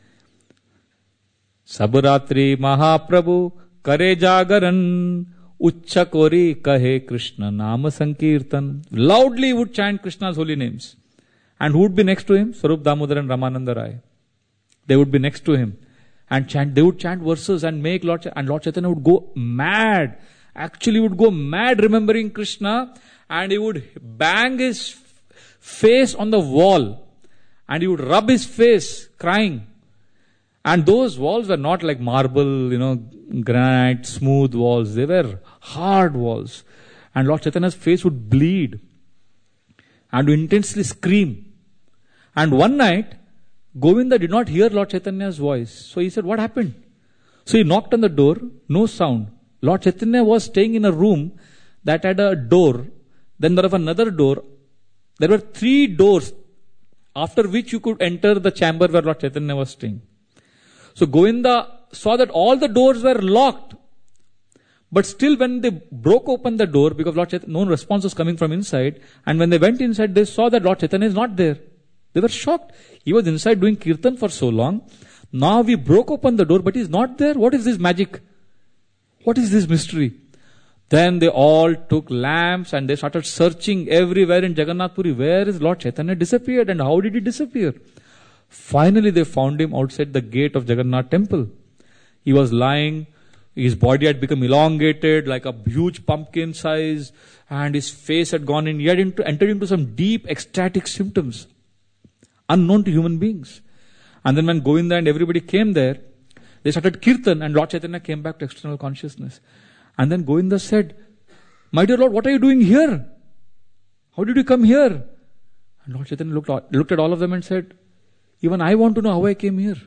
Sabratri Mahaprabhu Kare Jagaran Uchcha Kori Kahe Krishna Nama Sankirtan. Loudly would chant Krishna's holy names. And who would be next to him? Swarup Damodar and Ramananda Rai. They would be next to him. And chant. They would chant verses and make Lord Chaitanya would go mad. Actually would go mad remembering Krishna. And he would bang his face on the wall. And he would rub his face crying. And those walls were not like marble, granite, smooth walls. They were hard walls. And Lord Chaitanya's face would bleed. And would intensely scream. And one night, Govinda did not hear Lord Chaitanya's voice. So he said, "What happened?" So he knocked on the door, no sound. Lord Chaitanya was staying in a room that had a door. Then there was another door. There were 3 doors after which you could enter the chamber where Lord Chaitanya was staying. So Govinda saw that all the doors were locked. But still when they broke open the door, because Lord Chaitanya, no response was coming from inside, and when they went inside, they saw that Lord Chaitanya is not there. They were shocked. He was inside doing kirtan for so long. Now we broke open the door, but he's not there. What is this magic? What is this mystery? Then they all took lamps and they started searching everywhere in Jagannath Puri. Where is Lord Chaitanya disappeared and how did he disappear? Finally they found him outside the gate of Jagannath temple. He was lying. His body had become elongated like a huge pumpkin size and his face had gone in. He had entered into some deep ecstatic symptoms unknown to human beings. And then when Govinda and everybody came there, they started kirtan and Lord Chaitanya came back to external consciousness. And then Govinda said, "My dear Lord, what are you doing here? How did you come here?" And Lord Chaitanya looked at all of them and said, "Even I want to know how I came here."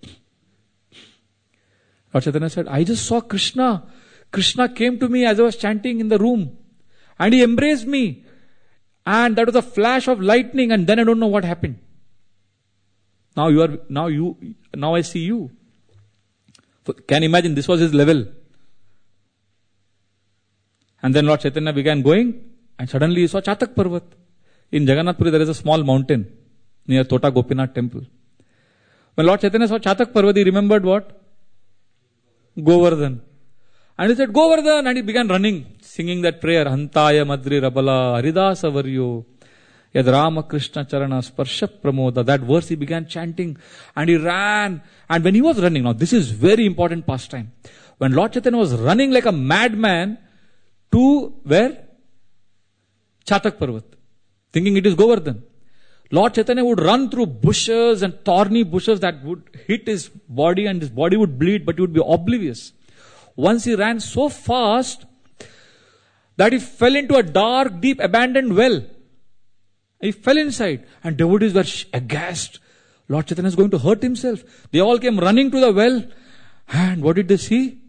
Lord Chaitanya said, "I just saw Krishna. Krishna came to me as I was chanting in the room. And he embraced me. And that was a flash of lightning and then I don't know what happened. Now I see you." Can you imagine? This was his level. And then Lord Chaitanya began going and suddenly he saw Chatak Parvat. In Jagannath Puri there is a small mountain near Tota Gopinath temple. When Lord Chaitanya saw Chatak Parvat, he remembered what? Govardhan. And he said, "Govardhan!" And he began running, singing that prayer, "Hantaya Madri Rabala, Haridasa Varyo, Yad Rama Krishna Charana Sparsha Pramoda." That verse he began chanting and he ran. And when he was running, now this is very important pastime. When Lord Chaitanya was running like a madman to where? Chatak Parvat, thinking it is Govardhan. Lord Chaitanya would run through bushes and thorny bushes that would hit his body and his body would bleed, but he would be oblivious. Once he ran so fast that he fell into a dark, deep, abandoned well. He fell inside and devotees were aghast. Lord Chaitanya is going to hurt himself. They all came running to the well and what did they see?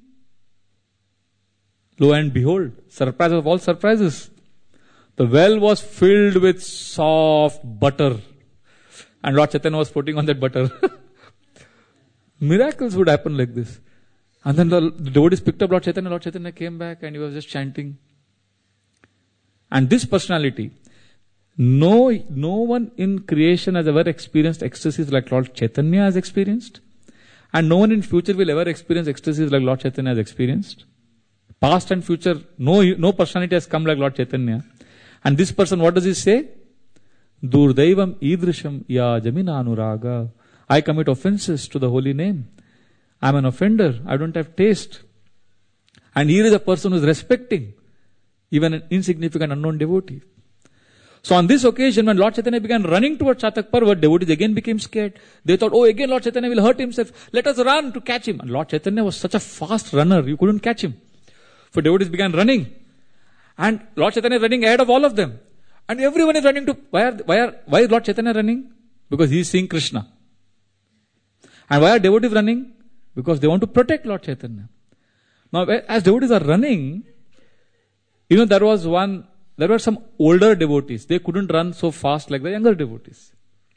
Lo and behold, surprise of all surprises. The well was filled with soft butter. And Lord Chaitanya was putting on that butter. Miracles would happen like this. And then the devotees picked up Lord Chaitanya. Lord Chaitanya came back and he was just chanting. And this personality, no one in creation has ever experienced ecstasies like Lord Chaitanya has experienced. And no one in future will ever experience ecstasies like Lord Chaitanya has experienced. Past and future, no personality has come like Lord Chaitanya. And this person, what does he say? Durdaivam idrisham ya jamina anuraga. I commit offenses to the holy name. I am an offender. I don't have taste. And here is a person who is respecting even an insignificant unknown devotee. So on this occasion, when Lord Chaitanya began running towards Chatak Parvat, devotees again became scared. They thought, "Oh, again Lord Chaitanya will hurt himself. Let us run to catch him." And Lord Chaitanya was such a fast runner, you couldn't catch him. So devotees began running. And Lord Chaitanya is running ahead of all of them. And everyone is running to, why is Lord Chaitanya running? Because he is seeing Krishna. And why are devotees running? Because they want to protect Lord Chaitanya. Now, as devotees are running, there were some older devotees. They couldn't run so fast like the younger devotees.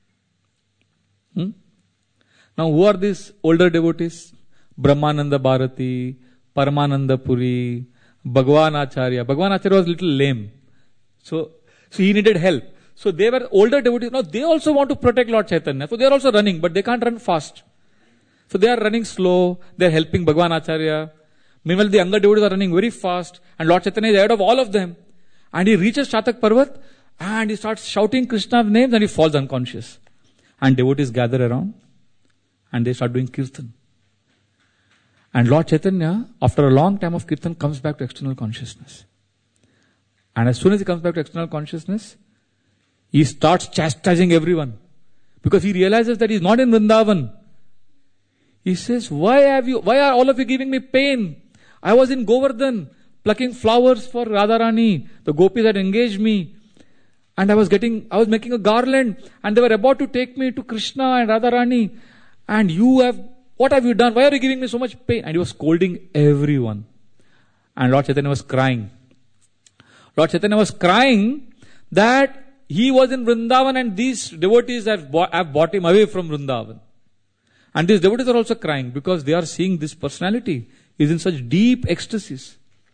Now, who are these older devotees? Brahmananda Bharati, Paramananda Puri, Bhagwan Acharya. Bhagwan Acharya was a little lame. So he needed help. So they were older devotees. Now they also want to protect Lord Chaitanya. So they are also running, but they can't run fast. So they are running slow. They are helping Bhagwan Acharya. Meanwhile, the younger devotees are running very fast. And Lord Chaitanya is ahead of all of them. And he reaches Chatak Parvat and he starts shouting Krishna's names and he falls unconscious. And devotees gather around and they start doing kirtan. And Lord Chaitanya, after a long time of kirtan, comes back to external consciousness. And as soon as he comes back to external consciousness, he starts chastising everyone. Because he realizes that he is not in Vrindavan. He says, why are all of you giving me pain? I was in Govardhan, plucking flowers for Radharani. The gopis had engaged me. And I was making a garland. And they were about to take me to Krishna and Radharani. And what have you done? Why are you giving me so much pain? And he was scolding everyone. And Lord Chaitanya was crying. Lord Chaitanya was crying that he was in Vrindavan and these devotees have brought him away from Vrindavan. And these devotees are also crying because they are seeing this personality is in such deep ecstasies.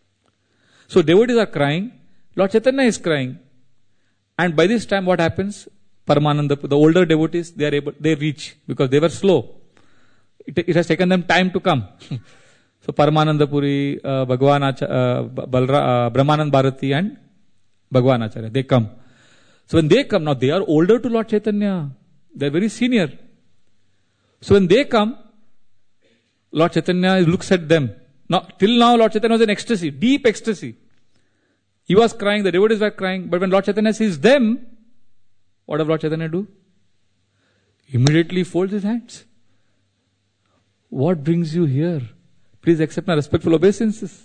So devotees are crying, Lord Chaitanya is crying. And by this time what happens? Paramananda, the older devotees, they reach, because they were slow. It has taken them time to come. So Paramananda Puri, Brahmanand Bharati and Bhagwan Acharya, they come. So when they come, now they are older to Lord Chaitanya. They are very senior. So when they come, Lord Chaitanya looks at them. Now, till now Lord Chaitanya was in ecstasy, deep ecstasy. He was crying, the devotees were crying. But when Lord Chaitanya sees them, what does Lord Chaitanya do? Immediately folds his hands. What brings you here? Please accept my respectful obeisances.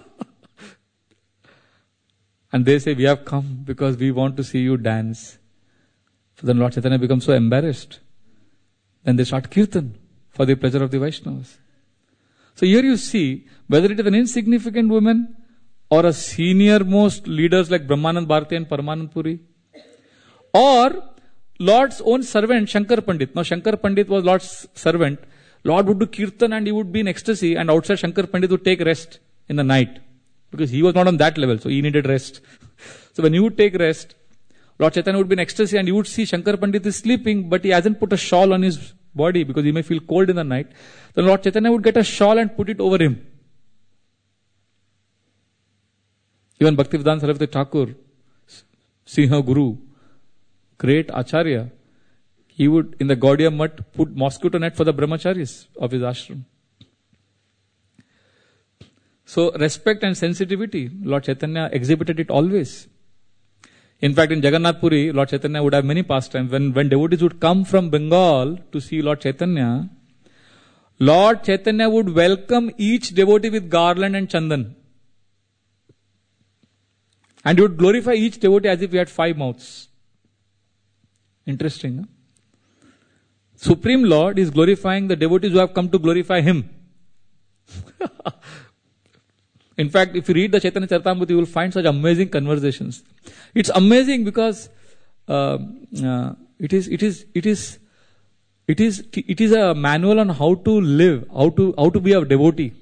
And they say, we have come because we want to see you dance. So then Lord Chaitanya becomes so embarrassed. Then they start kirtan for the pleasure of the Vaishnavas. So here you see, whether it is an insignificant woman or a senior most leaders like Brahmanand Bharati and Paramanand Puri, or Lord's own servant, Shankar Pandit. Now Shankar Pandit was Lord's servant. Lord would do kirtan and he would be in ecstasy, and outside Shankar Pandit would take rest in the night. Because he was not on that level, so he needed rest. So when he would take rest, Lord Chaitanya would be in ecstasy and you would see Shankar Pandit is sleeping, but he hasn't put a shawl on his body because he may feel cold in the night. Then Lord Chaitanya would get a shawl and put it over him. Even Bhaktivedanta Saraswati Thakur, Singha Guru, great Acharya, he would, in the Gaudiya Mutt, put mosquito net for the brahmacharis of his ashram. So respect and sensitivity, Lord Chaitanya exhibited it always. In fact, in Jagannath Puri, Lord Chaitanya would have many pastimes. When devotees would come from Bengal to see Lord Chaitanya would welcome each devotee with garland and chandan. And he would glorify each devotee as if he had 5 mouths. Interesting, huh? Supreme Lord is glorifying the devotees who have come to glorify Him. In fact, if you read the Chaitanya Charitamrita, you will find such amazing conversations. It's amazing because it is a manual on how to live, how to be a devotee.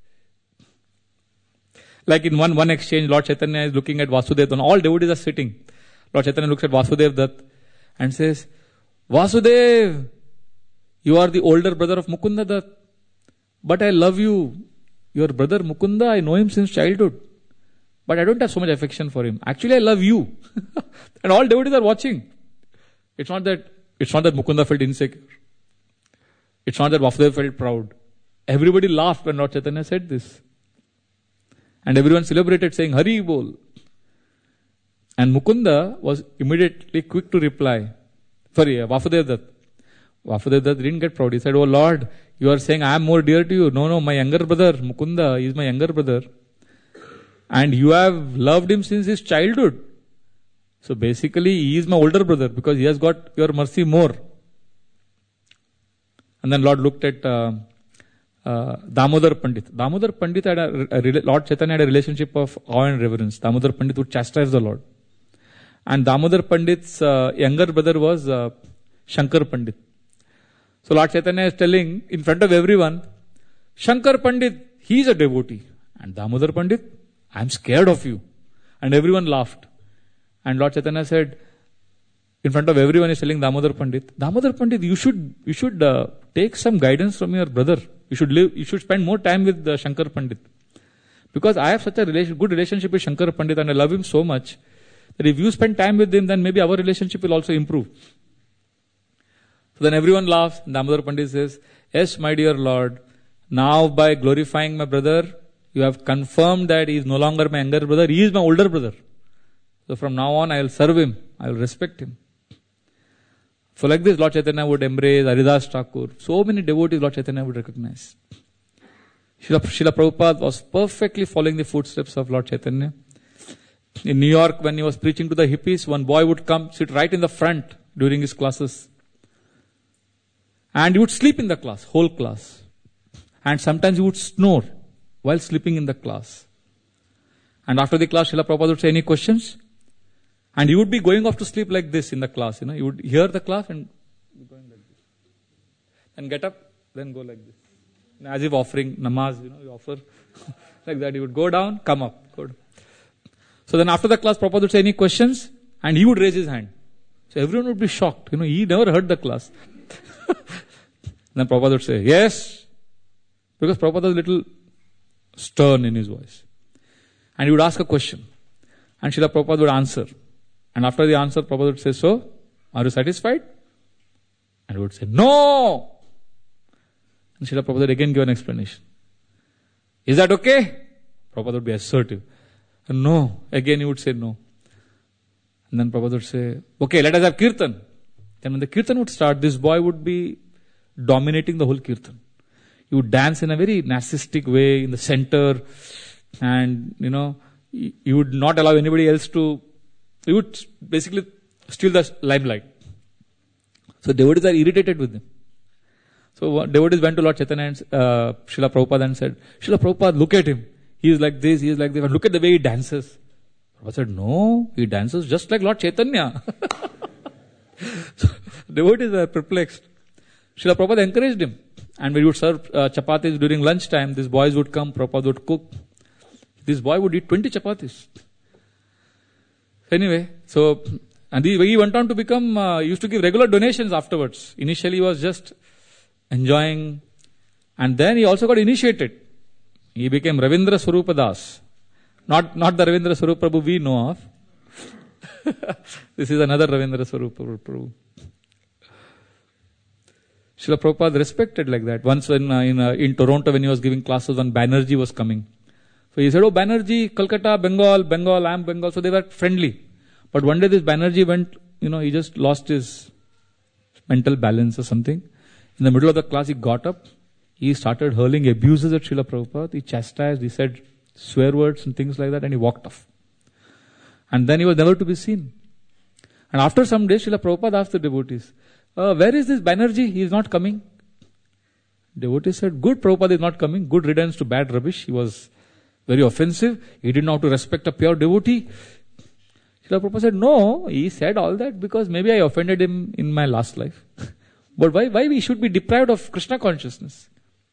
Like in one exchange, Lord Chaitanya is looking at Vasudev, and all devotees are sitting. Lord Chaitanya looks at Vasudev Dutt and says, Vasudev, you are the older brother of Mukunda Dutt, but I love you. Your brother Mukunda, I know him since childhood, but I don't have so much affection for him. Actually, I love you. And all devotees are watching. It's not that Mukunda felt insecure. It's not that Vasudev felt proud. Everybody laughed when Lord Chaitanya said this. And everyone celebrated saying, Hari Bol. And Mukunda was immediately quick to reply. Vasudev Dutt. Vasudev Dutt didn't get proud. He said, Oh Lord, you are saying I am more dear to you. No, my younger brother, Mukunda, is my younger brother. And you have loved him since his childhood. So basically, he is my older brother because he has got your mercy more. And then Lord looked at Damodar Pandit. Damodar Pandit had Lord Chaitanya had a relationship of awe and reverence. Damodar Pandit would chastise the Lord. And Damodar Pandit's younger brother was Shankar Pandit. So Lord Chaitanya is telling in front of everyone, Shankar Pandit, he is a devotee. And Damodar Pandit, I am scared of you. And everyone laughed. And Lord Chaitanya said, in front of everyone is telling Damodar Pandit, you should take some guidance from your brother. You should spend more time with Shankar Pandit. Because I have such a good relationship with Shankar Pandit and I love him so much that if you spend time with him, then maybe our relationship will also improve. So then everyone laughs. Damodar Pandit says, yes, my dear Lord, now by glorifying my brother, you have confirmed that he is no longer my younger brother, he is my older brother. So from now on, I will serve him, I will respect him. So like this, Lord Chaitanya would embrace Haridas Thakur. So many devotees Lord Chaitanya would recognize. Srila Prabhupada was perfectly following the footsteps of Lord Chaitanya. In New York, when he was preaching to the hippies, one boy would come, sit right in the front during his classes. And he would sleep in the class, whole class. And sometimes he would snore while sleeping in the class. And after the class, Srila Prabhupada would say, any questions? And he would be going off to sleep like this in the class. He would hear the class and be going like this. And get up, then go like this. As if offering namaz, you offer like that. He would go down, come up. Go down. So then after the class, Prabhupada would say, any questions? And he would raise his hand. So everyone would be shocked. He never heard the class. Then Prabhupada would say, yes. Because Prabhupada was a little stern in his voice. And he would ask a question. And Srila Prabhupada would answer. And after the answer, Prabhupada would say, so, are you satisfied? And he would say, no! And Srila Prabhupada would again give an explanation. Is that okay? Prabhupada would be assertive. And no. Again he would say no. And then Prabhupada would say, okay, let us have kirtan. Then when the kirtan would start, this boy would be dominating the whole kirtan. He would dance in a very narcissistic way in the center. And, he would not allow anybody else to, he would basically steal the limelight. So devotees are irritated with him. So devotees went to Lord Chaitanya and Srila Prabhupada and said, Srila Prabhupada, look at him. He is like this, he is like this. And look at the way he dances. Prabhupada said, no, he dances just like Lord Chaitanya. So devotees were perplexed. Srila Prabhupada encouraged him. And when he would serve chapatis during lunchtime, these boys would come, Prabhupada would cook. This boy would eat 20 chapatis. Anyway, and he went on to become, used to give regular donations afterwards. Initially he was just enjoying, and then he also got initiated. He became Ravindra Swarupa Das. Not the Ravindra Swarupa Prabhu we know of. This is another Ravindra Swarupa Prabhu. Srila Prabhupada respected like that. Once when in Toronto when he was giving classes, when Banerjee was coming. So he said, oh Banerjee, Calcutta, Bengal, I am Bengal. So they were friendly. But one day this Banerjee went, he just lost his mental balance or something. In the middle of the class he got up. He started hurling abuses at Srila Prabhupada. He chastised, he said swear words and things like that, and he walked off. And then he was never to be seen. And after some days, Srila Prabhupada asked the devotees, where is this Banerjee? He is not coming. Devotees said, good, Prabhupada is not coming. Good riddance to bad rubbish. He was very offensive. He did not know how to respect a pure devotee. Srila Prabhupada said, no, he said all that because maybe I offended him in my last life. But why we should be deprived of Krishna consciousness?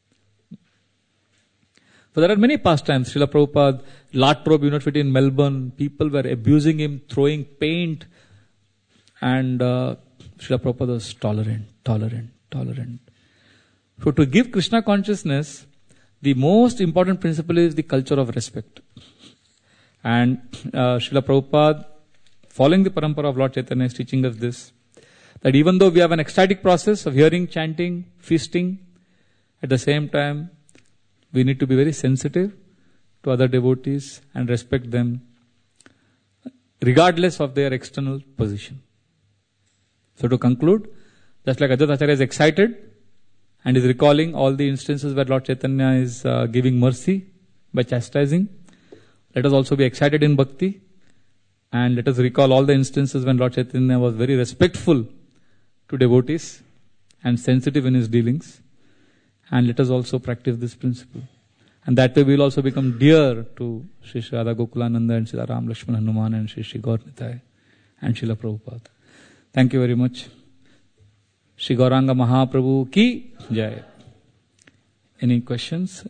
So there are many pastimes. Srila Prabhupada, Lathrop University in Melbourne, people were abusing him, throwing paint. And Srila Prabhupada was tolerant. So to give Krishna consciousness, the most important principle is the culture of respect. And Srila Prabhupada, following the parampara of Lord Chaitanya, is teaching us this, that even though we have an ecstatic process of hearing, chanting, feasting, at the same time, we need to be very sensitive to other devotees and respect them regardless of their external position. So to conclude, just like Advaita Acharya is excited and is recalling all the instances where Lord Chaitanya is giving mercy by chastising, let us also be excited in bhakti and let us recall all the instances when Lord Chaitanya was very respectful to devotees and sensitive in his dealings. And let us also practice this principle. And that way we will also become dear to Sri Sri Radha Gokulananda and Sri Ram Lakshman Hanuman and Sri Sri Gaur Nitai and Srila Prabhupada. Thank you very much. Sri Gauranga Mahaprabhu ki jai. Any questions?